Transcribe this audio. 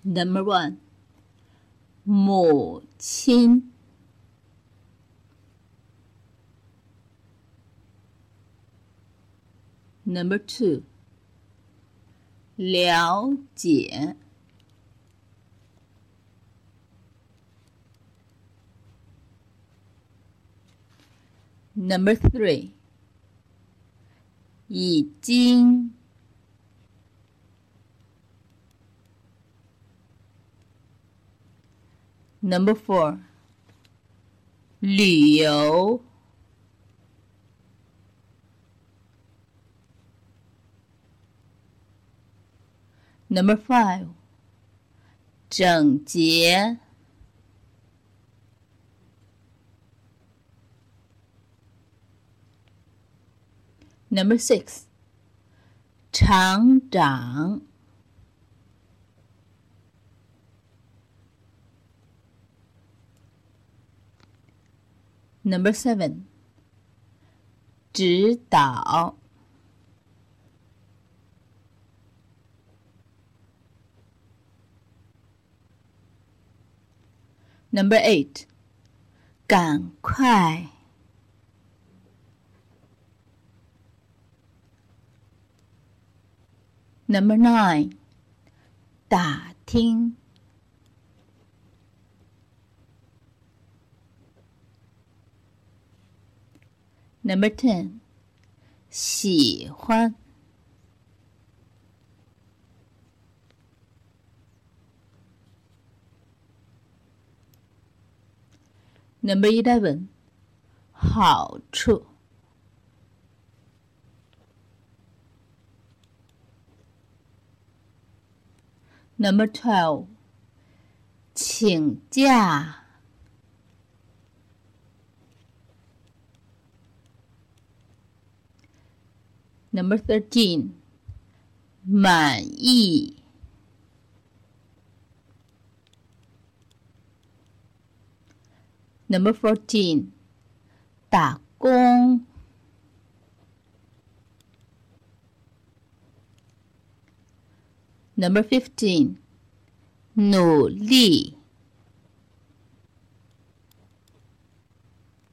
Number 1. 母亲 Number 2. 了解 Number 3. 已经 Number 4. 旅游 Number 5. 整洁 Number 6. 厂长 Number 7. 指导 Number 8. 赶快 Number 9. 打听 Number 10. 喜欢 Number 11. 好处 Number 12. 请假 Number 13. 满意 Number 14. 打工 Number 15. 努力